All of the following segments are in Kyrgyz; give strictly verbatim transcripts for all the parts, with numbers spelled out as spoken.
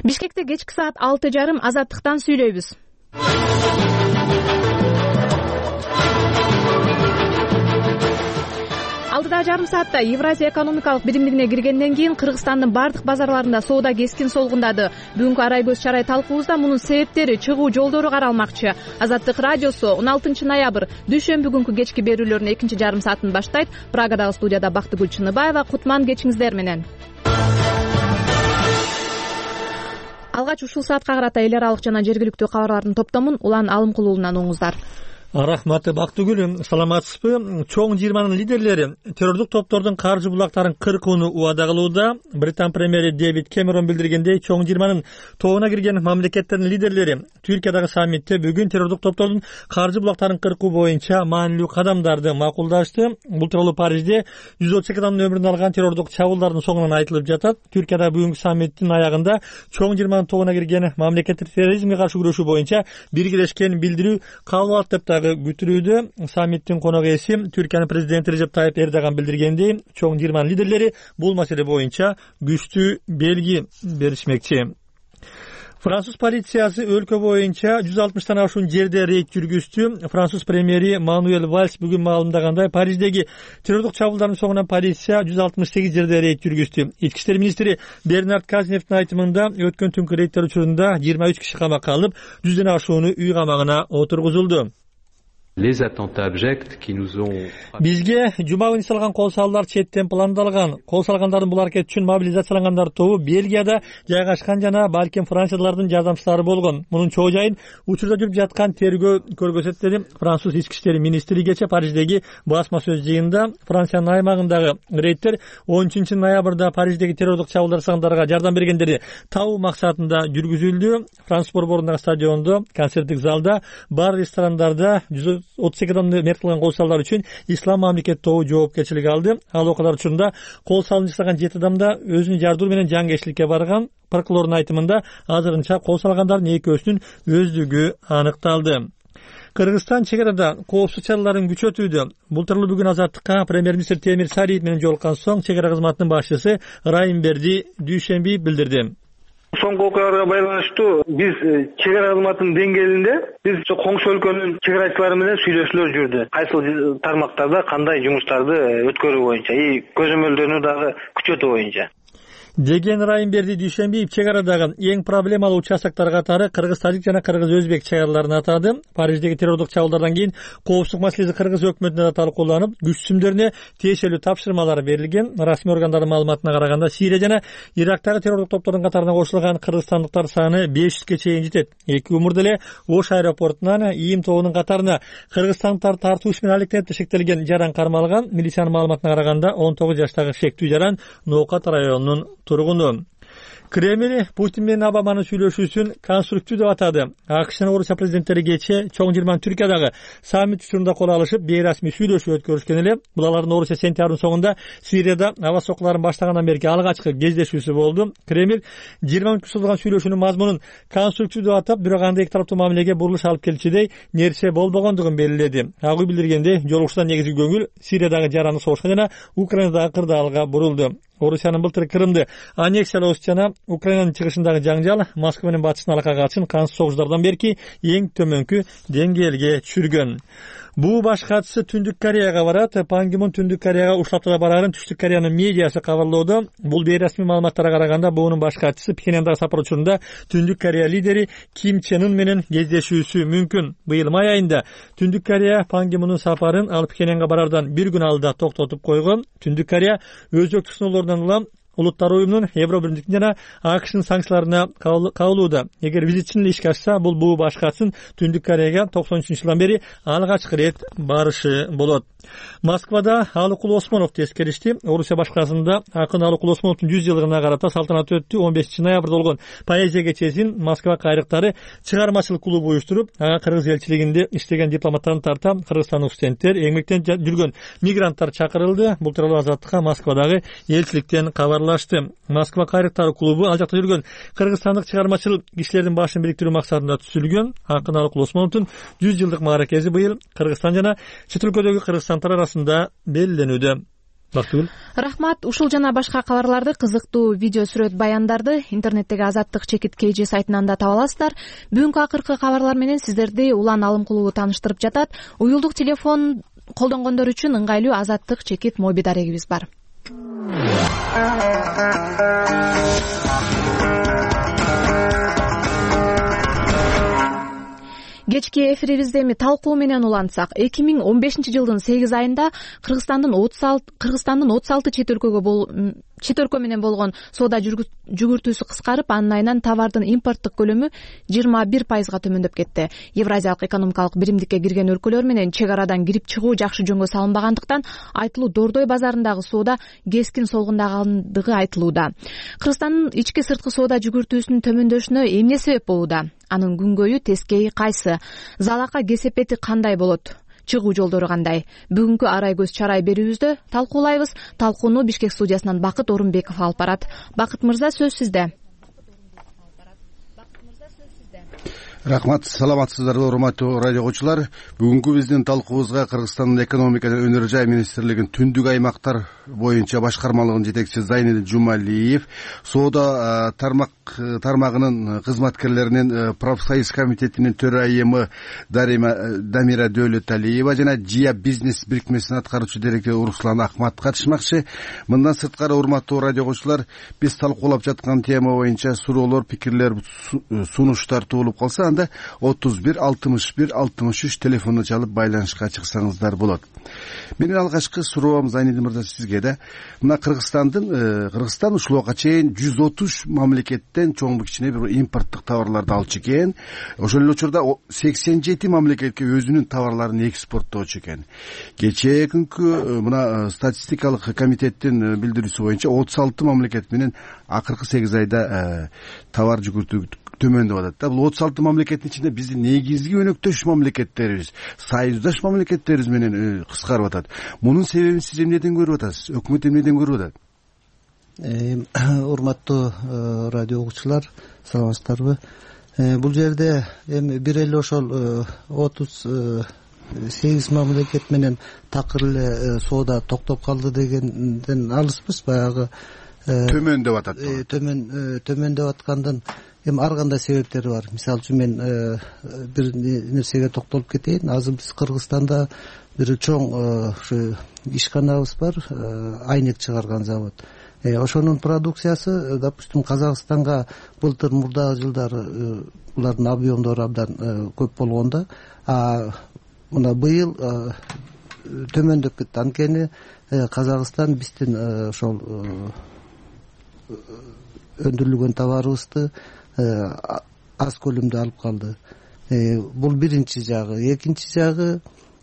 Бишкекте кечки саат алты жарым Азаттыктан сүйлөйбүз. Алтыда жарым саатта Евразия экономикалык биримдигине киргенден кийин Кыргызстандын бардык базарларында соода кескин солгундады. Бүгүнкү арай көз чарай талкуубузда мунун себептери, чыгуу жолдору каралмакчы. Азаттык радиосу он алтынчы ноябрь дүйшөмбү күнкү кечки берүүлөрүнүн экинчи жарым саатын баштайт. Прагадагы студияда Бактыгүл Чыныбаева. Кутман кечиңиздер менен. Алгач ушул саатка карата эл аралык жана жергиликтүү кабарлардын топтомун Улан Алымкулуулунан угуңуздар. Рахмат Бактыгүл, саламатсызбы? Чоң жыйырманын лидерлери террордук топтордун каржы булактарын кыркууну убада кылууда. Британ премьери Дэвид Кэмерон билдиргендей, чоң жыйырманын тобуна кирген мамлекеттердин лидерлери Түркиядагы саммитте бүгүн террордук топтордун каржы булактарын кыркуу боюнча маанилүү кадамдарды макулдашты. Бул тууралуу Парижде жүз отуз эки адамдын өмүрүн алган террордук чабуулдардын соңунан айтылып жатат. Түркияда бүгүнкү саммиттин аягында чоң жыйырманын тобуна кирген мамлекеттер терроризмге каршы күрөшүү боюнча биргелешкен билдирүү кабыл алат деп күтүлүүдө. Саммиттин конок ээси Түркиянын президенти Режеп Тайып Эрдоган билдиргендей, чоң жыйырманын лидерлери бул маселе боюнча күчтүү белги беришмекчи. Француз полициясы өлкө боюнча жүз алтымыштан ашуун жерде рейд жүргүздү. Француз премьери Мануэль Вальс бүгүн маалымдагандай, Париждеги террордук чабуулдардын соңунан полиция жүз алтымыш сегиз жерде рейд жүргүздү. Ички иштер министри Бернард Казневдин айтымында, өткөн түнкү рейдтер учурунда жыйырма үч киши камакка алынып, жүздөн ашууну үй камагына отургузулду. Les attentats abjects qui nous ont Бизге жума күнү салган кол салуулар четтен пландалган. Кол салгандардын бул аракет үчүн мобилизациялангандар тобу Бельгияда жайгашкан жана балким Франциядалардын жардамчылары болгон. Мунун чоо жайын учурда жүрүп жаткан тергөө көргөзөт деди Француз ички иштер министри кече Париждеги басма сөз жыйынында. Франциянын аймагындагы рейдтер он үчүнчү ноябрда Париждеги террордук чабуулдар сагындарга жардам бергендерди табуу максатында жүргүзүлдү. Француз борборундағы стадиондо, концерттик залда, бар ресторандарда жүз отуз эки адамды мерт кылган кол салуулар үчүн Ислам мамлекет тобу жоопкерчилик алды. Ал окуялар учурунда кол салуун жасаган жети адам да өзүнүн жардуу менен жангечиликке барган. Прокурордун айтымында азырынча кол салгандардын экөөсүнүн өздүгү аныкталды. Кыргызстан чек арада коопсуз чараларын күчөтүүдө. Бул тууралуу бүгүн Азаттыкка премьер-министр Темир Сариев менен жолуккан соң чек ара кызматынын башчысы Райымберди Дүйшөмбиев билдирди. Соңку окуяларга байланыштуу биз чек ара кызматынын деңгээлинде биз коңшу өлкөнүн чек арачылары менен сүйлөшүүлөр жүрдү. Кайсыл тармактарда кандай жумуштарды өткөрүү боюнча и көзөмөлдөрүнү дагы күчөтүү боюнча деген Райымберди Дүйшөмбиев чек арадагы эң проблемалуу участоктор катары кыргыз-тажик жана кыргыз-өзбек чек араларын атады. Париждеги террордук чабуулдардан кийин коопсуздук маселеси кыргыз өкмөтүнө да талкууланып, күч түзүмдөрүнө тиешелүү тапшырмалар берилген. Расмий органдардын маалыматына караганда, Сирия жана Ирактагы террордук топтордун катарына кошулган кыргызстандыктар саны беш жүзгө чейин жетет. Эки умурда эле Ош аэропортунан ИИМ тобунун катарына кыргызстандыктар тартуу иш менен алектенипте шектелген жаран кармалган. Милициянын маалыматына караганда он тогуз жаштагы шектүү жаран Ноокат районунун тургуну. Кремль Путин менен Обаманын сүйлөшүүсүн конструктив деп атады. АКШ жана Орусия президенттери кече чоң жыйырманын Түркиядагы саммит учурунда кол алышып, бейрасмий сүйлөшүү өткөрүшкөн эле. Бул алардын Орусия сентябрдын соңунда Сирияда аба соккуларын баштагандан берки алгачкы кездешүүсү болду. Кремль жыйырма мүнөткө созулган сүйлөшүүнүн мазмунун конструктив деп атап, бирок анда эки тараптуу мамилеге бурулуш алып келчидей нерсе болбогондугун белгиледи. Ак үй билдиргендей, жолугушуудан негизги көңүл Сириядагы жараны согушка жана Украинадагы кырдаалга бурулду. Орусиянын былтыр Крымды аннексиялоо жана Украинанын чыгышындагы жаңжал Москва менен батыштын алакага катышын кансыз согуштардан берки эң төмөнкү деңгээлге түшүргөн. Буу баш катчысы Түндүк Кореяга барат. Пан Ги Мун Түндүк Кореяга уштапта барарын Түштүк Кореянын медиасы кабарлоодо. Бул бейрасмий маалыматтарга караганда, буунун баш катчысы Пхеньяндагы сапар учурунда Түндүк Корея лидери Ким Чен Ын менен кездешүүсү мүмкүн. Быйыл май айында Түндүк Корея Пан Ги Мунун сапарын ал Пхеньянга барардан бир күн алда токтотуп койгон. Түндүк Корея өзөктүк сыноолордон улам Улуттар уюмунун Евробиримдиктин жана АКШнын санкцияларына кабылууда. Эгер визитчинин ишке ашса, бул буу баш катчысын Түндүк Кореяга токсон үчүнчү жылдан бери алгачкы рет барышы болот. Москвада Алыкул Осмонов тескеришти. Орусия башкарасында акын Алыкул Осмоновдун жүз жылдыгына карата салтанат өттү. он бешинчи ноябрда болгон поэзия кечесин Москва кайрыктары чыгармачылык клубу уюштуруп, ага кыргыз элчилигинде иштеген дипломаттарын тарта кыргызстандык студенттер, эмгектенип жүргөн мигранттар чакырылды. Бул тууралуу Азаттыкка Москвадагы элчиликтен кабарлашты. Москва кайрыктары клубу ал жакта жүргөн кыргызстандык чыгармачыл кишилердин башын бириктирүү максатында түзүлгөн. Акын Алыкул Осмоновдун жүз жылдык мааракеси быйыл Кыргызстан жана чет өлкөдөгү кыргызстандыктар арасында белгиленүүдө. Бактыгүл, рахмат. Ушул жана башка кабарларды, кызыктуу видео сүрөт баяндарды интернеттеги Азаттык чекит kg сайтынан да таба аласыздар. Бүгүнкү акыркы кабарлар менен сиздерди Улан Алымкулуу тааныштырып жатат. Уюлдук телефон колдонгондор үчүн ыңгайлуу Азаттык чекит моби дарегибиз бар. Кечки эфирибизде эми талкуу менен улантсак, эки миң он бешинчи жылдын сегиз айында Кыргызстандын отуз алты Кыргызстандын отуз алты чет өлкөгө чет өлкө менен болгон соода жүгүртүүсү кыскарып, анын айынан товардын импорттук көлөмү жыйырма бир пайызга төмөндөп кетти. Евразиялык экономикалык биримдикке кирген өлкөлөр менен чек арадан кирип чыгуу жакшы жөнгө салынбагандыктан айтылуу Дордой базарындагы соода кескин солгундагандыгы айтылууда. Кыргызстандын ички сырткы соода жүгүртүүсүнүн төмөндөшүнө эмне себеп болууда? Анын күнгөйү, тескейи кайсы? Залака кесепети кандай болот? Чыгуу жолдору кандай? Бүгүнкү арай көз чарай берүүбүздө талкуулайбыз. Талкууну Бишкек студиясынан Бакыт Орунбеков алып барат. Бакыт мырза, сөз сизде. Рахмат, саламатсыздарбы урматтуу радио угуучулар. Бүгүнкү биздин талкуубузга Кыргызстандын экономика жана өнөр жай министрлигинин түндүк аймактар боюнча башкармалыгынын жетекчиси Зайнидин Жумалиев, соода тармак тармагынын кызматкерлеринин профсоюз комитетинин төрайымы Дамира Дөөлөталиева жана Жия бизнес бирикмесинин аткаруучу директору Руслан Ахмат катышмакчы. Мындан сырткары, урматтуу радио угуучулар, биз талкуулап жаткан тема боюнча суроолор, пикирлер, сунуштар туулуп калса, анда отуз бир алтымыш бир алтымыш үч телефонду чалып байланышка чыксаңыздар болот. Менин алгачкы суроом Зайнидин мырза сизге да. Мына Кыргызстандын Кыргызстан ушул убакка чейин жүз отуз мамлекеттен чоң кичине бир импорттук товарларды алчу экен. Ошол эле учурда сексен жети мамлекетке өзүнүн товарларын экспорттоочу экен. Кечээ күнкү мына статистикалык комитеттин билдирүүсү боюнча отуз алты мамлекет менен акыркы сегиз айда товар жүгүртүү төмөндөп атат да. Бул отуз алты мамлекеттин ичинде биздин негизги өнөктөш мамлекеттерибиз, союздаш мамлекеттерибиз менен кыскарып атат. Мунун себебин сиз эмнеден көрүп атасыз? Өкмөт эмнеден көрүп атат? Урматтуу радио угуучулар, саламатсыздарбы? Бул жерде эми бир эле ошол отуз сегиз мамлекет менен такыр эле соода токтоп калды дегенден алыспыз. Баягы төмөндөп атат. Төмөн төмөндөп аткандын эми ар кандай себептери бар. Мисалы үчүн мен бир нерсеге токтолуп кетейин. Азыр биз Кыргызстанда бир чоң ушу ишканабыз бар, айнек чыгарган завод. Ошонун продукциясы, допустим, Казакстанга былтыр мурдагы жылдары булардын объемдору абдан көп болгондо, а мына быйыл төмөндөп кетти. Анткени Казакстан биздин ошол өндүрүлгөн товарыбызды аз көлөмдө алып калды. Бул биринчи жагы. Экинчи жагы,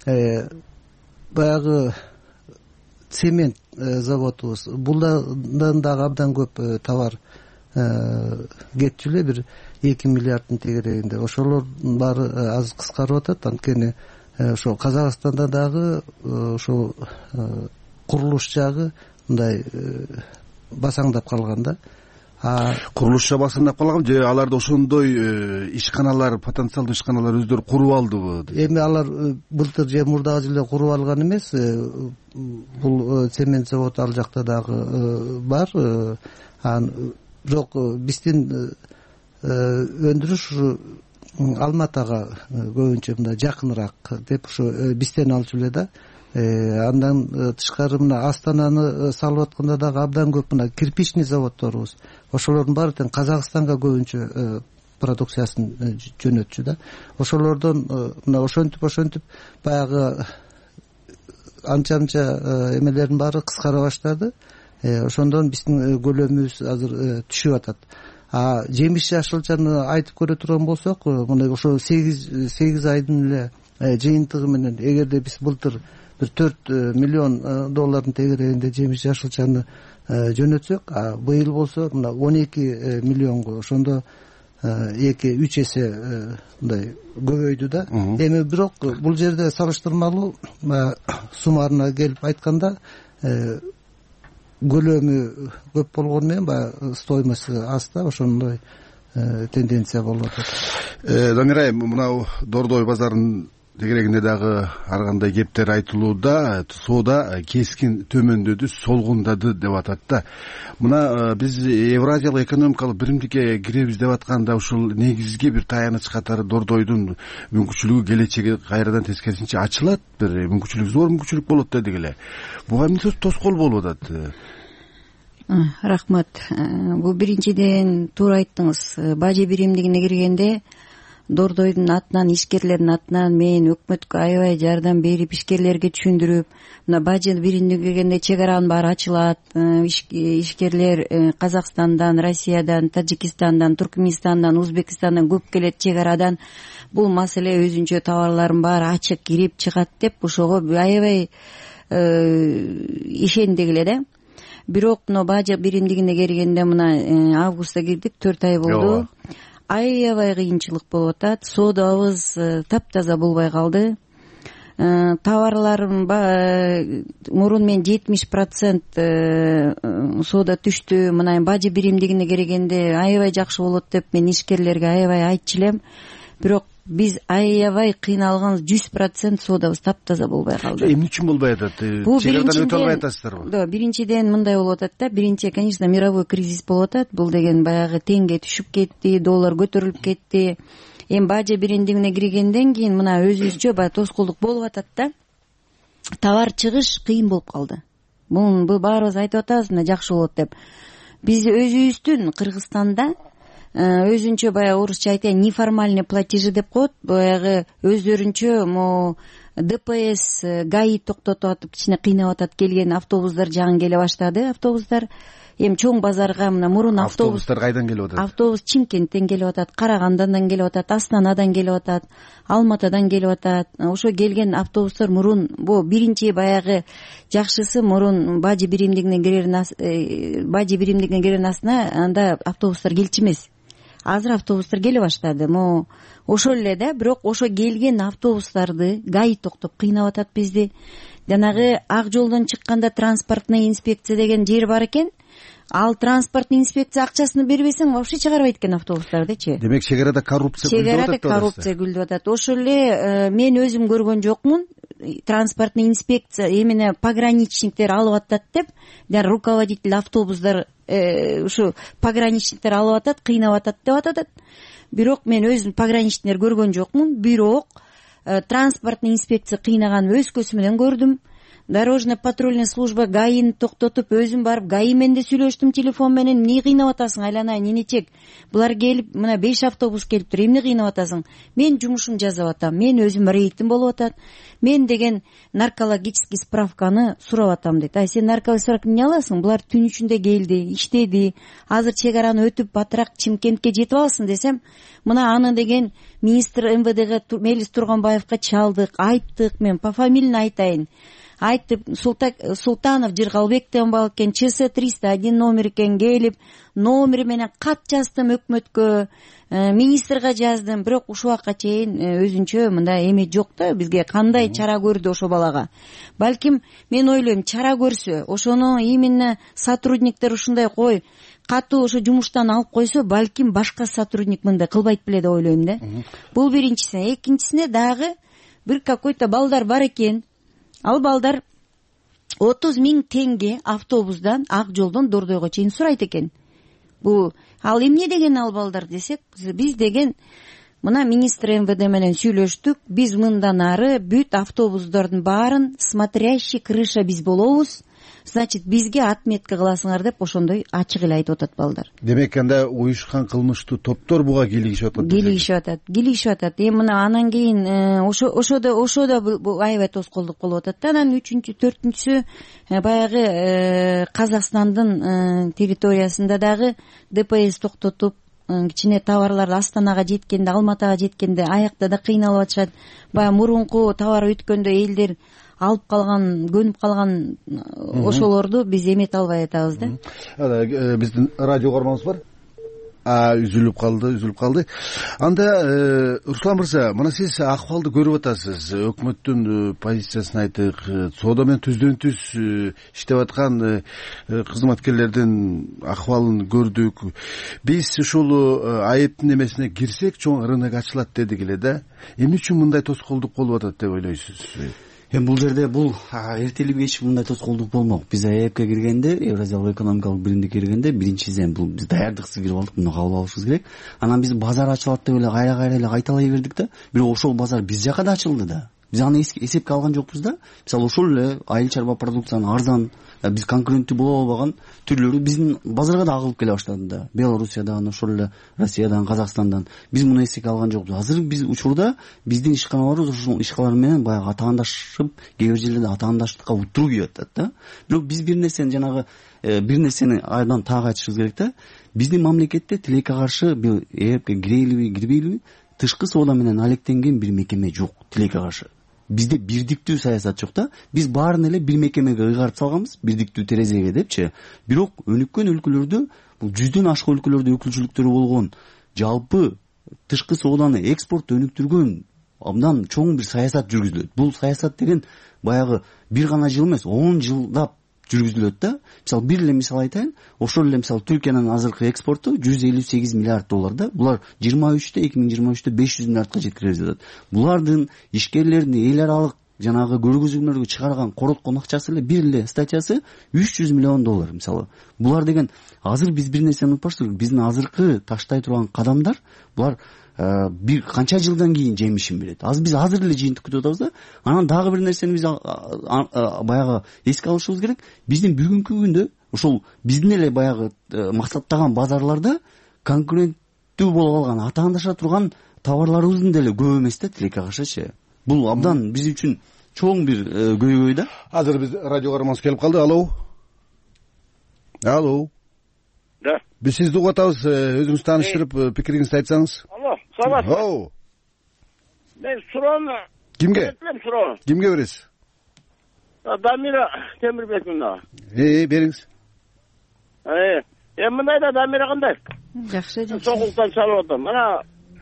баягы цемент заводубуз. Булдан дагы абдан көп товар кетчү эле, бир эки миллиарддын тегерегинде. Ошолордун баары аз кыскарып атат. Анткени ошо Казакстанда дагы ошо курулуш жагы мындай басаңдап калган да. Курулушча басындап калган же аларды ошондой ишканалар, потенциалдуу ишканалар өздөрү куруп алдыбы? Эми алар былтыр же мурдагы жылы куруп алган эмес. Бул цемент заводу ал жакта дагы бар. Бирок биздин өндүрүш Алматага көбүнчө мындай жакыныраак деп ушу бизден алчу эле да. Андан тышкары мына Астананы салып атканда дагы абдан көп мына кирпичный заводдорубуз. Ошолордун баары тең Казакстанга көбүнчө продукциясын жөнөтчү да. Ошолордон мына ошентип ошентип баягы анча-анча эмелердин баары кыскара баштады. Ошондон биздин көлөмүбүз азыр түшүп атат. А жемиш жашылчаны айтып көрө турган болсок, мына ошо сегиз айдын эле жыйынтыгы менен эгерде биз былтыр бир төрт миллион доллардын тегерегинде жемиш жашылчаны жөнөтсөк, а быйыл болсо мына он эки миллионго, ошондо эки үч эсе мындай көбөйдү да. Эми бирок бул жерде салыштырмалуу суммарына келип айтканда көлөмү көп болгону менен баягы стоимости аз да, ошондой тенденция болуп атат. Дамир айым, мына Дордой базарынын тегерегинде дагы ар кандай кептер айтылууда, соода кескин төмөндөдү, солгундады деп атат да. Мына биз Евразиялык экономикалык биримдикке киребиз деп атканда ушул негизги бир таяныч катары Дордойдун мүмкүнчүлүгү келечеги кайрадан тескерисинче ачылат, бир мүмкүнчүлүк, зор мүмкүнчүлүк болот дедик эле. Буга эмне тоскоол болуп атат? Рахмат. Бул биринчиден туура айттыңыз. Бажы биримдигине киргенде Дордойдун атынан, ишкерлердин атынан мен өкмөткө аябай жардам берип, ишкерлерге түшүндүрүп, мына бажы биримдиге киргенде чек аранын баары ачылат, ишкерлер Казакстандан, Россиядан, Тажикистандан, Туркменистандан, Узбекистандан көп келет чек арадан. Бул маселе өзүнчө товарлардын баары ачык кирип чыгат деп ошого аябай ишендик эле да. Бирок мына бажы биримдигине киргенде мына августта кирдик, төрт ай болду. Аябай кыйынчылык болуп атат. Соодабыз таптаза болбой калды. Товарларым мурун мен жетимиш процент соода түштү. Мына бажы биримдигине киргенде аябай жакшы болот деп мен ишкерлерге аябай айтчу элем. Бирок биз аябай кыйналган жүз процент соодабыз таптаза болбой калды. Эмне үчүн болбой атат? Чегарадан өтө албай атасыздарбы? Да, биринчиден мындай болуп атат да. Биринчи, конечно, мировой кризис болуп атат. Бул деген баягы теңге түшүп кетти, доллар көтөрүлүп кетти. Эми бажы биримдигине киргенден кийин мына өзүбүзчө баягы тоскоолдук болуп атат да. Товар чыгыш кыйын болуп калды. Бул баарыбыз айтып атабыз, мына жакшы болот деп. Биз өзүбүздүн Кыргызстанда өзүнчө баягы орусча айтайын, неформальный платежи деп коет, баягы өздөрүнчө могу ДПС, ГАИ токтотуп атып, кичине кыйнап атат, келген автобустар жагын келе баштады. Автобустар эми чоң базарга мына мурун автобустар кайдан келип атат? Автобус Чимкенттен келип атат, Карагандан келип атат, Астанадан келип атат, Алматадан келип атат. Ошо келген автобустар мурун бу биринчи баягы жакшысы мурун бажы биримдигине кирер бажы биримдигине кирер астына анда автобустар келчү эмес. Азыр автобустар келе баштады. Мо ошол эле да, бирок ошо келген автобустарды ГАИ токтоп кыйнап атат бизди. Жанагы ак жолдон чыкканда транспортный инспекция деген жер бар экен. Ал транспортный инспекция акчасын бербесең вообще чыгарбайт экен автобустардычы. Демек чегарада коррупция гүлдөп атат. Чегарада коррупция гүлдөп атат. Ошол эле мен өзүм көргөн жокмун. Транспортный инспекция эмне пограничниктер алып атат деп, жана руководитель автобустар ушу пограничниктер алып атат, кыйнап атат деп атат. Бирок мен өзүм пограничниктер көргөн жокмун. Бирок транспортный инспекция кыйнаган өз көзүм менен көрдүм. Дорожная патрульная служба ГАИни токтотуп, өзүм барып ГАИ менен да сүйлөштүм телефон менен. Эмне кыйнап атасың, айланайын, энечек? Булар келип, мына беш автобус келиптир, эмне кыйнап атасың? Мен жумушум жасап атам, мен өзүм рейтим болуп атат. Мен деген наркологический справканы сурап атам дейт. Ай, сен наркологический справканы эмне аласың? Булар түн ичинде келди, иштеди. Азыр чек араны өтүп батыраак Чимкентке жетип аласың десем, мына аны деген министр МВДге Мелис Турганбаевга чалдык, айттык. Мен по фамилияны айтайын. Айтып, Султанов Жыргалбек деген бала экен, ЧС триста один номер экен, келип номери менен кат жаздым өкмөткө, министрге жаздым. Бирок ушул убакка чейин өзүнчө мындай эме жок да, бизге кандай чара көрдү ошо балага. Балким мен ойлойм, чара көрсө, ошону именно сотрудниктер ушундай кой катуу ошо жумуштан алып койсо, балким башка сотрудник мындай кылбайт беле деп ойлойм да. Бул биринчиси. Экинчисине дагы бир какой-то балдар бар экен. Ал балдар отуз миң теңге автобустан ак жолдон Дордойго чейин сурайт экен. Бу ал эмне деген ал балдар десек, биз деген мына министр МВД менен сүйлөштүк. Биз мындан ары бүт автобустардын баарын смотрящий крыша биз болобуз. Значит, бизге отметка кыласыңар деп ошондой ачык эле айтып атат балдар. Демек анда уюшкан кылмыштуу топтор буга кийлигишип атат. Кийлигишип атат, кийлигишип атат. Эми мына анан кийин ошо ошодо ошодо аябай тоскоолдук болуп атат да. Анан үчүнчү, төртүнчүсү баягы Казакстандын территориясында дагы ДПС токтотуп, кичине товарлар Астанага жеткенде, Алматага жеткенде аякта да кыйналып атышат. Баягы мурунку товар өткөндө элдер алып калган, көнүп калган ошолорду биз эмете албай атабыз да. Биздин радио угарманыбыз бар. үзүлүп калды үзүлүп калды анда Руслан мырза, мына сиз акыбалды көрүп атасыз. Өкмөттүн позициясын айтык, соода менен түздөн түз иштеп аткан кызматкерлердин акыбалын көрдүк. Биз ушул айыптын эмесине кирсек чоң рынок ачылат дедик эле да. Эмне үчүн мындай тоскоолдук болуп атат деп ойлойсуз? Эми бул жерде бул эртелик кеч мындай тоскоолдук болмок. Биз АЭПке киргенде, Евразиялык экономикалык биримдикке киргенде биринчиден бул биз даярдыксыз кирип алдык, муну кабыл алышыбыз керек. Анан биз базар ачылат деп эле кайра кайра эле кайталай бердик да. Бирок ошол базар биз жака да ачылды да. Биз аны эсепке алган жокпуз да. Мисалы ошол эле айыл чарба продукциянын арзан, биз конкуренттүү боло албаган түрлөрү биздин базарга да агылып келе баштады да. Белоруссиядан, ошол эле Россиядан, Казакстандан. Биз муну эсепке алган жокпуз. Азыр биз учурда биздин ишканаларыбыз ушул ишканалар менен баягы атаандашып, кээ бир жерлерде атаандаштыкка утуруу кийип атат да. Бирок биз бир нерсени жанагы бир нерсени айдан так айтышыбыз керек да. Биздин мамлекетте тилекке каршы бул ЭЭПке кирелиби, кирбейлиби, тышкы соода менен алектенген бир мекеме жок тилекке каршы. Бизде бирдиктүү саясат жок да. Биз баарын эле бир мекемеге ыйгарып салганбыз, бирдиктүү терезеге депчи. Бирок өнүккөн өлкөлөрдө, бул жүздөн ашык өлкөлөрдө өкүлчүлүктөрү болгон, жалпы тышкы сооданы экспорт өнүктүргөн абдан чоң бир саясат жүргүзүлөт. Бул саясат деген баягы бир гана жыл эмес, он жылдап жүргүзүлөт да. Мисалы бир эле мисал айтайын. Ошол эле мисалы Түркиянын азыркы экспорту жүз элүү сегиз миллиард доллар да. Булар жыйырма үчтө эки миң жыйырма үчтө беш жүз миллиардка жеткиребиз деп атат. Булардын ишкерлердин эл аралык жанагы көргөзмөлөргө чыгарган короткон акчасы эле бир эле статьясы үч жүз миллион доллар мисалы. Булар деген азыр биз бир нерсени унутпашыбыз керек. Биздин азыркы таштай турган кадамдар булар бир канча жылдан кийин жемишин берет. Азыр биз азыр эле жыйынтык күтүп атабыз да. Анан дагы бир нерсени биз баягы эске алышыбыз керек. Биздин бүгүнкү күндө ошол биздин эле баягы максаттаган базарларда конкуренттүү боло калган, атаандаша турган товарларыбыздын деле көп эмес да тилекке каршычы. Бул абдан биз үчүн чоң бир көйгөй да. Азыр биз радио каарманыбыз келип калды. Алло. Алло. Да. Биз сизди угуп атабыз. Өзүңүз тааныштырып, пикириңизди айтсаңыз. Алло, саламатсызбы? Оу. Мен суроону кимге? суроону. Кимге бересиз? Дамира Темирбековна. Э, бериңиз. Э, эми мындай да Дамира кандай? Жакшы, жакшы. Сокултан чалып атам. Мына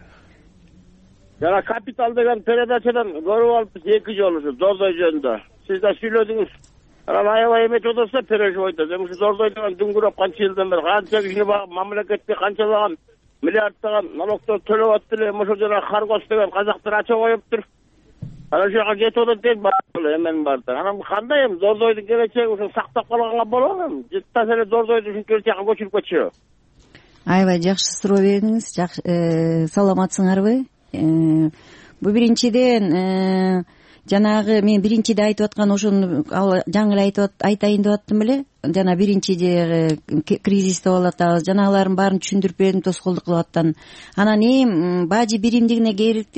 жана капитал деген передачадан көрүп алып эки жолу Зордой жөнүндө. Сиз да сүйлөдүңүз. Анан аябай эметип отурса переживайт. Эми ушу Зордой деген дүңгүрөп канча жылдан бери канча кишини багып, мамлекетке канчалаган миллиардтаган налогдор төлөп атты эле. Ошо жана Харгос деген казактар ача коюптур. Анан ошол жака кетип атат дейт баары эмен барды. Анан кандай эми Зордойдун келечеги ушул сактап калганга болобу эми? Жыттаса эле Зордойду ушинтип жака көчүрүп кетчү. Аябай жакшы суроо бердиңиз. Жакшы, саламатсыңарбы? Бул биринчиден жанагы мен биринчиде айтып аткан ошону жаңы эле айтып айтайын деп аттым эле. Жана биринчиде кризисте болуп атабыз. Жанагылардын баарын түшүндүрүп бердим, тоскоолдук кылып аттан. Анан эми бажы биримдигине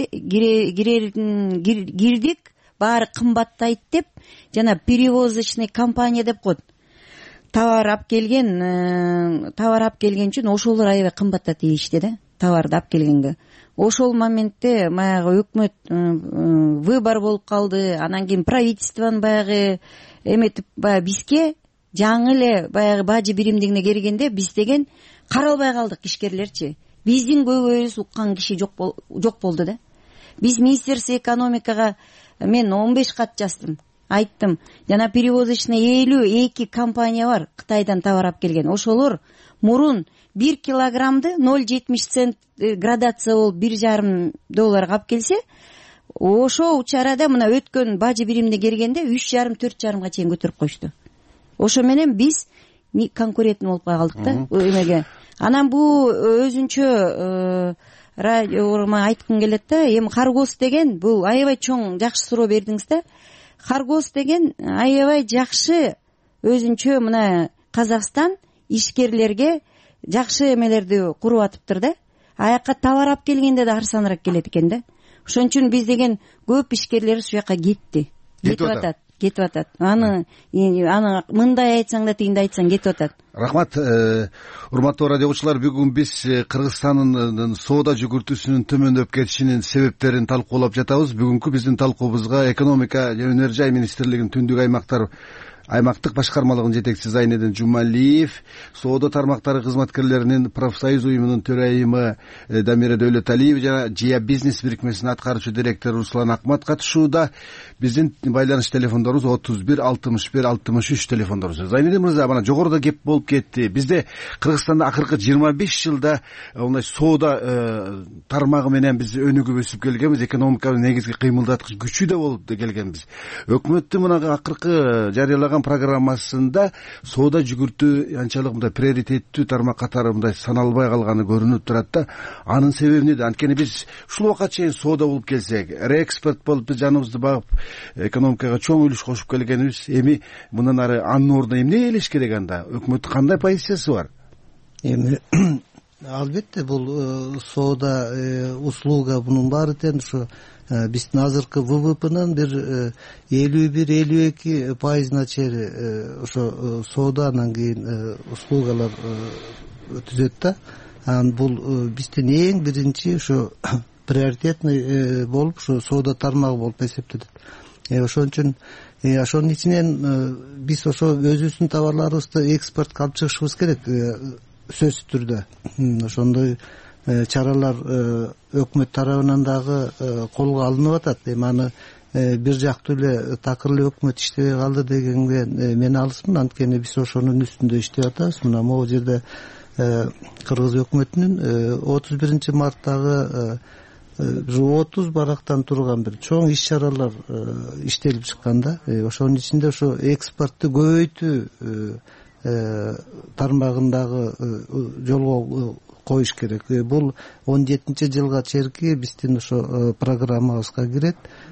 кирдик, баары кымбаттайт деп, жана перевозочный компания деп коет. Товар алып келген, товар алып келген үчүн ошолор аябай кымбаттат ийишти да, товарды алып келгенге. Ошол моментте баягы өкмөт выбор болуп калды. Анан кийин правительствонун баягы эметип баягы бизге жаңы эле баягы бажы биримдигине киргенде биз деген каралбай калдык ишкерлерчи. Биздин көйгөйүбүз уккан киши жок жок болду да. Биз министерство экономикага мен он беш кат жаздым. Айттым, жана перевозочный элүү эки компания бар, Кытайдан товар алып келген. Ошолор мурун бир килограммды ноль жетимиш цент градация болуп бир жарым долларга алып келсе, ошо учарада мына өткөн бажы биримине киргенде үч жарым төрт жарымга чейин көтөрүп коюшту. Ошо менен биз конкурентный болуп калдык да эмеге. Анан бул өзүнчө радиома айткым келет да. Эми Харгос деген бул аябай чоң жакшы суроо бердиңиз да. Харгос деген аябай жакшы өзүнчө мына Казакстан ишкерлерге жакшы эмелерди куруп атыптыр да. Аякка товар алып келгенде да арзаныраак келет экен да. Ошон үчүн биз деген көп ишкерлер ушул жака кетти. Кетип атат. Кетип атат. Аны аны мындай айтсаң да тигиндей айтсаң кетип атат. Рахмат. Урматтуу радио угуучулар, бүгүн биз Кыргызстандын соода жүгүртүүсүнүн төмөндөп кетишинин себептерин талкуулап жатабыз. Бүгүнкү биздин талкуубузга экономика жана өнөр жай министрлигинин түндүк аймактар аймактык башкармалыгынын жетекчиси Зайнедин Жумалиев, соода тармактары кызматкерлеринин профсоюз уюмунун төрайымы Дамира Дөөлөталиева жана Жия бизнес бирикмесинин аткаруучу директору Руслан Акмат катышууда. Биздин байланыш телефондорубуз отуз бир алтымыш бир алтымыш үч телефондорубуз. Зайнедин мырза, мына жогоруда кеп болуп кетти. Бизде Кыргызстанда акыркы жыйырма беш жылда мындай соода тармагы менен биз өнүгүп өсүп келгенбиз, экономиканын негизги кыймылдаткыч күчү да болуп келгенбиз. Өкмөттүн мына акыркы жарыялаган программасында соода жүгүртүү анчалык мындай приоритеттүү тармак катары мындай саналбай калганы көрүнүп турат да. Анын себеби эмнеде? Анткени биз ушул убакка чейин соода болуп келсек, реэкспорт болуп биз жаныбызды багып экономикага чоң үлүш кошуп келгенибиз, эми мындан ары анын ордуна эмне элеш керек анда? Өкмөттүн кандай позициясы бар? Эми албетте бул соода услуга бунун баары тең ушу биздин азыркы ВВПнын бир элүү бир элүү эки пайызына чейин ошо соода, анан кийин услугалар түзөт да. Анан бул биздин эң биринчи ушу приоритетный болуп ушу соода тармагы болуп эсептелет. Ошон үчүн ошонун ичинен биз ошо өзүбүздүн товарларыбызды экспортко алып чыгышыбыз керек. Сөзсүз түрдө ошондой чаралар өкмөт тарабынан дагы колго алынып атат. Эми аны бир жактуу эле такыр эле өкмөт иштебей калды дегенге мен алысмын, анткени биз ошонун үстүндө иштеп атабыз. Мына могу жерде Кыргыз өкмөтүнүн отуз биринчи марттагы отуз барактан турган бир чоң иш чаралар иштелип чыккан да. Ошонун ичинде ошо экспортту көбөйтүү тармагындагы жолго коюш керек. Бул он жетинчи жылга чейинки биздин ошо программабызга кирет.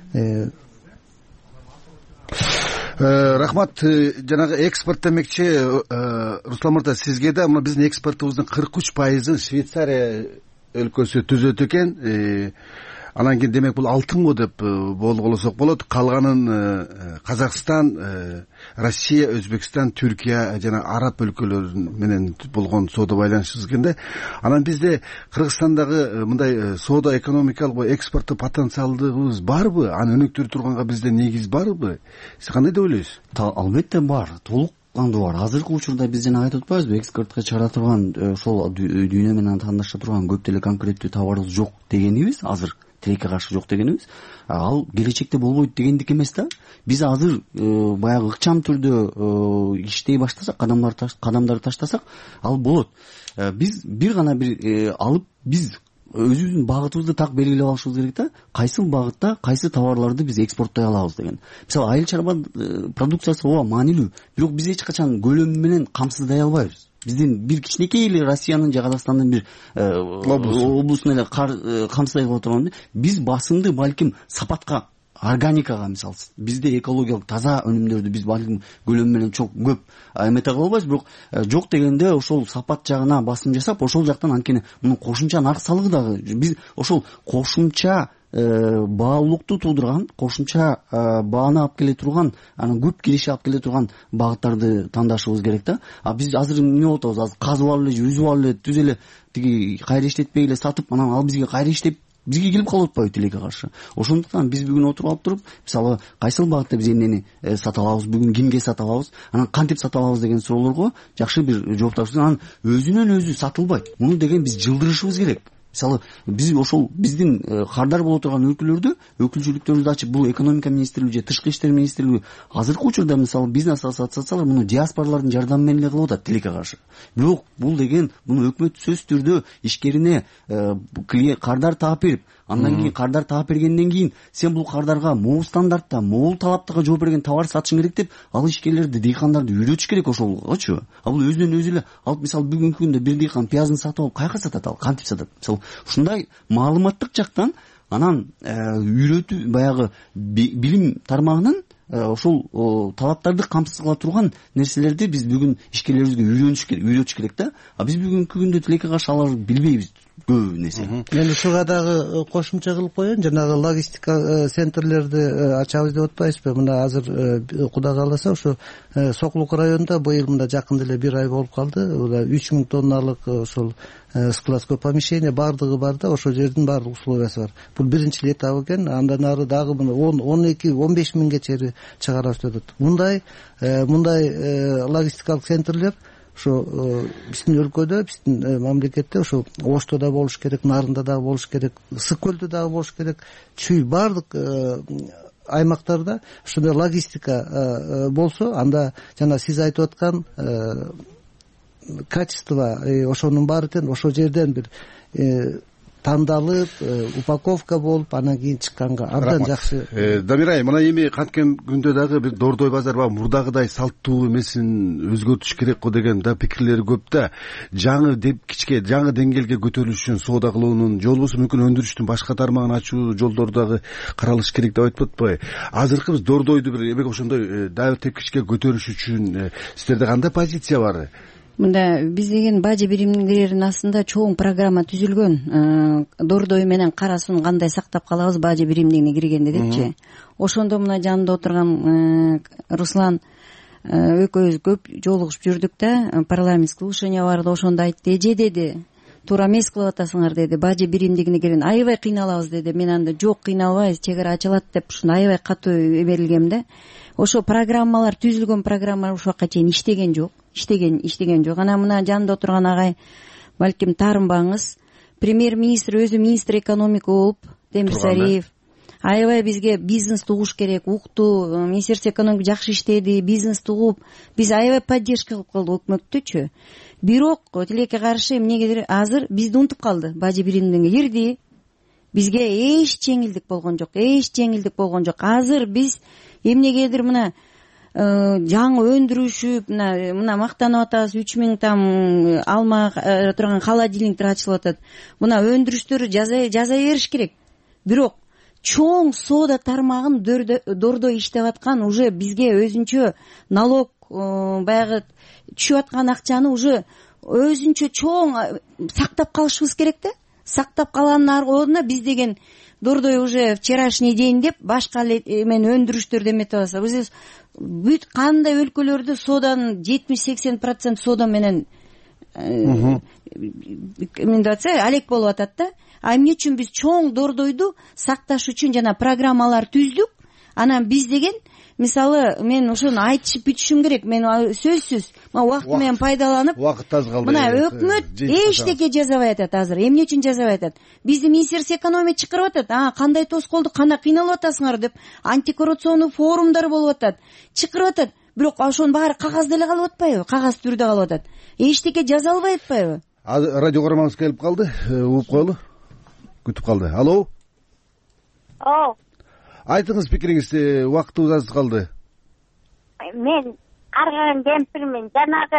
Рахмат. Жанагы экспорт демекчи Руслан мырза, сизге да мына биздин экспортубуздун кырк үч пайызын Швейцария өлкөсү түзөт экен. Анан кийин демек бул алтын го деп болголосок болот. Калганын Казакстан, Россия, Өзбекстан, Түркия жана араб өлкөлөрү менен болгон соода байланышыбыз экен да. Анан бизде Кыргызстандагы мындай соода экономикалык экспортту потенциалдыгыбыз барбы? Аны өнүктүрө турганга бизде негиз барбы? Сиз кандай деп ойлойсуз? Албетте бар. Толук кандуу бар. Азыркы учурда биз жана айтып атпайбызбы, экспортко чыгара турган, ошол дүйнө менен тандашта турган көп деле конкреттүү товарыбыз жок дегенибиз, азыр тилекке каршы жок дегенибиз. Ал келечекте болбойт дегендик эмес да. Биз азыр баягы ыкчам түрдө иштей баштасак, кадамдарды кадамдарды таштасак, ал болот. Биз бир гана бир алып, биз өзүбүздүн багытыбызды так белгилеп алышыбыз керек да. Кайсы багытта кайсы товарларды биз экспорттой алабыз деген. Мисалы, айыл чарба продукциясы ооба маанилүү, бирок биз эч качан көлөмү менен камсыздай албайбыз. Биздин бир кичинекей эле Россиянын же Казакстандын бир облусун эле камсыздай алып турган. Биз басымды балким сапатка, органикага, мисалы, бизде экологиялык таза өнүмдөрдү биз балким көлөмү менен чок көп эмете кыла албайбыз, бирок жок дегенде ошол сапат жагына басым жасап, ошол жактан анткени мунун кошумча нарк салыгы дагы биз ошол кошумча баалуулукту туудурган, кошумча бааны алып келе турган, анан көп киреше алып келе турган багыттарды тандашыбыз керек да. А биз азыр эмне болуп атабыз? Азыр казып алып эле, үзүп алып эле, түз эле тиги кайра иштетпей эле сатып, анан ал бизге кайра иштеп бизге келип калып атпайбы тилекке каршы. Ошондуктан биз бүгүн отуруп алып туруп, мисалы, кайсыл багытта биз эмнени сата алабыз, бүгүн кимге сата алабыз, анан кантип сата алабыз деген суроолорго жакшы бир жооп табышыбыз. Анан өзүнөн өзү сатылбайт. Муну деген биз жылдырышыбыз керек. Мисалы, биз ошол биздин кардар боло турган өлкөлөрдө өкүлчүлүктөрүбүздү ачып, бул экономика министрлиги же тышкы иштер министрлиги азыркы учурда мисалы бизнес ассоциациялар муну диаспоралардын жардамы менен эле кылып атат тилекке каршы. Бирок бул деген муну өкмөт сөзсүз түрдө ишкерине кардар таап берип, андан кийин кардар таап бергенден кийин сен бул кардарга могу стандартта, могу талаптага жооп берген товар сатышың керек деп, ал ишкерлерди, дыйкандарды үйрөтүш керек ошолгочу. А бул өзүнөн өзү эле алып, мисалы, бүгүнкү күндө бир дыйкан пиязын сатып алып кайерге сатат, ал кантип сатат? Мисалы, ушундай маалыматтык жактан анан үйрөтүү баягы билим тармагынан ошол талаптарды камсыз кыла турган нерселерди биз бүгүн ишкерлерибизге үйрөнүш керек, үйрөтүш керек да. А биз бүгүнкү күндө тилекке каршы алар билбейбиз. көп нерсе. мен ушуга дагы кошумча кылып коеюн, жанагы логистика центрлерди ачабыз деп атпайбызбы? Мына азыр Кудай кааласа ошо Сокулук районунда быйыл мында жакында эле бир ай болуп калды. үч миң тонналык ошол складской помещение баардыгы бар да, ошол жердин баардык условиясы бар. Бул биринчи этап экен. Андан ары дагы мына он он эки он беш миңге чейин чыгарабыз деп атат. Мындай мындай логистикалык центрлер ошо биздин өлкөдө, биздин мамлекетте ошо Ошто да болуш керек, Нарында да болуш керек, Ысык көлдө да болуш керек. Чүй баардык аймактарда ушундай логистика болсо, анда жана сиз айтып аткан качество ошонун баары тең ошол жерден бир тандалып, упаковка болуп, анан кийин чыкканга абдан жакшы. Дамир айым, мына эми канткен күндө дагы бир Дордой базар баягы мурдагыдай салттуу эмесин өзгөртүш керек го деген да пикирлер көп да. Жаңы деп кичке жаңы деңгээлге көтөрүлүш үчүн соода кылуунун же болбосо мүмкүн өндүрүштүн башка тармагын ачуу жолдору дагы каралыш керек деп айтып атпайбы? Азыркы биз Дордойду бир эмек ошондой дагы тепкичке көтөрүш үчүн сиздерде кандай позиция бар? Мында биз деген бажы биримдеринин астында чоң программа түзүлгөн. Дордой менен Кара Суун кандай сактап калабыз бажы биримдигине киргенде депчи. Ошондо мына жанында отурган Руслан экөөбүз көп жолугушуп жүрдүк да, парламент слушание барды, ошондо айтты, эже деди, туура эмес кылып атасыңар деди, бажы биримдигине кирген аябай кыйналабыз деди. Мен анда жок, кыйналбайбыз, чек ара ачылат деп ушуну аябай катуу берилгем да. Ошо программалар түзүлгөн, программалар ушуга чейин иштеген жок. иштеген иштеген жок. Анан мына жанында отурган агай балким таарынбаңыз, премьер-министр өзү министр экономика болуп, Демирсариев аябай бизге бизнести угуш керек, укту, министерство экономика жакшы иштеди, бизнести угуп, биз аябай поддержка кылып калдык өкмөттүчү. Бирок тилекке каршы эмнегедир азыр бизди унутуп калды. Бажы биримдиги кирди, бизге эч жеңилдик болгон жок, эч жеңилдик болгон жок. Азыр биз эмнегедир мына жаңы өндүрүшүп, мына мына мактанып атабыз, үч миң там алма турган холодильниктер ачылып атат. Мына өндүрүштөрү жаза жаза бериш керек. Бирок чоң соода тармагын Дордой иштеп аткан уже бизге өзүнчө налог баягы түшүп аткан акчаны уже өзүнчө чоң сактап калышыбыз керек да. Сактап калганын ордуна биз деген Дордой уже вчерашний день деп башка мен өндүрүштөр эметип атса, биз бүт кандай өлкөлөрдө сооданын жетимиш сексен процент соода менен мен деп атса алек болуп атат да. А эмне үчүн биз чоң Дордойду сакташ үчүн жана программалар түздүк. Анан биз деген мисалы мен ошону айтышып бүтүшүм керек. Мен сөзсүз мына убакыт менен пайдаланып, убакыт аз калды. Мына өкмөт эчтеке жазабай атат азыр. Эмне үчүн жазабай атат? Бизди министерство экономика чакырып атат. А кандай тоскоолдук, кандай кыйналып атасыңар деп антикоррупционный форумдар болуп атат. Чакырып атат. Бирок ошонун баары кагазда эле калып атпайбы? Кагаз түрдө калып атат. Эчтеке жаза албай атпайбы? Радио көрөрманыбыз келип калды. Угуп коелу. Күтүп калды. Алло. О. Айтыңыз пикириңизди, убактыбыз аз калды. Мен карган кемпирмин. Жанагы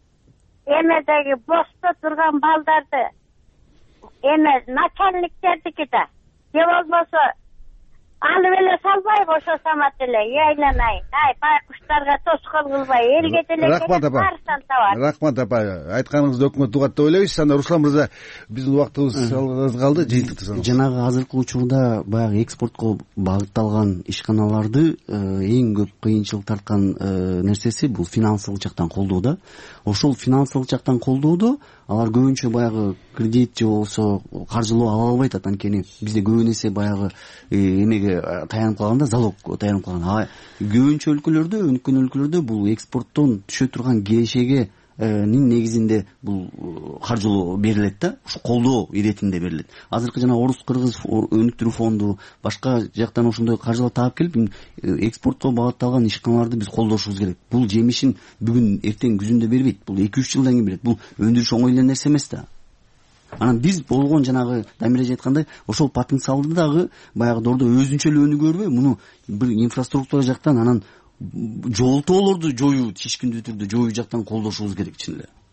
эмедеги босто турган балдарды эме начальниктердики да же болбосо алып эле салбайбы ошо самат эле айланайын. Ай байкуштарга тоскоол кылбай элге деле барсан табат. Рахмат апа, айтканыңызды өкмөт угат деп ойлойбуз. Анда Руслан мырза, биздин убактыбыз аз калды, жыйынтыктырсаңыз. Жанагы азыркы учурда баягы экспортко багытталган ишканаларды эң көп кыйынчылык тарткан нерсеси бул финансылык жактан колдоо да. Ошол финансылык жактан колдоодо алар көбүнчө баягы кредит же болсо каржылоо ала албайт атат. Анткени бизде көбүн эсе баягы эмеге таянып калганда, залог таянып калган. Көбүнчө өлкөлөрдө, өнүккөн өлкөлөрдө бул экспорттон түшө турган кирешеге негизинде бул каржылоо берилет да, ушу колдоо иретинде берилет. Азыркы жана орус кыргыз өнүктүрүү фонду башка жактан ошондой каржылар таап келип экспортко багытталган ишканаларды биз колдошубуз керек. Бул жемишин бүгүн эртең күзүндө бербейт, бул эки үч жылдан кийин берет. Бул өндүрүш оңой эле нерсе эмес да. Анан биз болгон жанагы Дамир эже айткандай ошол потенциалды дагы баягы Дордой өзүнчө эле өнүгөрбөй, муну бир инфраструктура жактан, анан жолтоолорду жоюу, тишкиндүү түрдө жоюу жактан колдошубуз керек чын эле.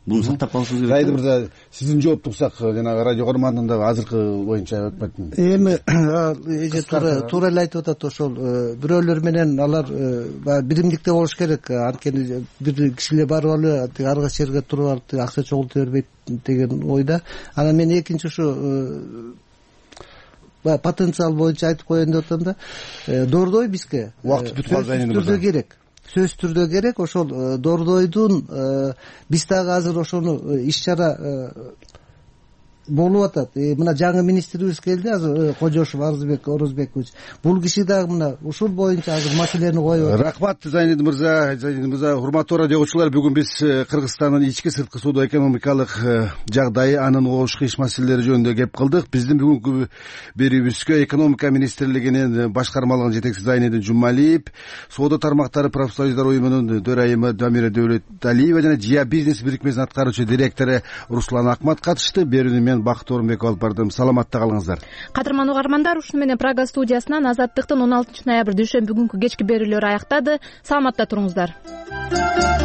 буну сактап калышыбыз керек. Зайди мырза, сиздин жооптуксак жанагы радио көрмөндүн дагы азыркы боюнча өкмөттүн эми эже туура туура эле айтып атат. Ошол бирөөлөр менен алар баягы биримдикте болуш керек. Анткени бир кишилер барып алып арга жерге туруп алып акча чогулта бербейт деген ойда. Анан мен экинчи ушу баягы потенциал боюнча айтып коеюн деп атам да. Дордой бизге убакыт бүтүп калды эми түрдө керек. Сөзсүз түрдө керек. Ошол Дордойдун биз дагы азыр ошону иш чара болуп атат. Мына жаңы министрибиз келди азыр, Кожошов Арызбек Орозбекович. Бул киши дагы мына ушул боюнча азыр маселени коюп атат. Рахмат Зайнидин мырза. Зайнидин мырза, урматтуу радио окуучулар, бүгүн биз Кыргызстандын ички сырткы соода экономикалык жагдайы, анын огуш кыйш маселелери жөнүндө кеп кылдык. Биздин бүгүнкү берүүбүзгө экономика министрлигинин башкармалыгынын жетекчиси Зайнидин Жумалиев, соода тармактары профсоюздар уюмунун төрайымы Дамира Дөөлөталиева жана Жия бизнес бирикмесинин аткаруучу директору Руслан Акмат катышты. Берүүнү Бакыт Орунбеков алып бардым. Саламатта калыңыздар. Кадырман угармандар, ушуну менен Прага студиясынан Азаттыктын он алтынчы ноябрь дүйшөмбү күнкү кечки берүүлөрү аяктады. Саламатта туруңуздар.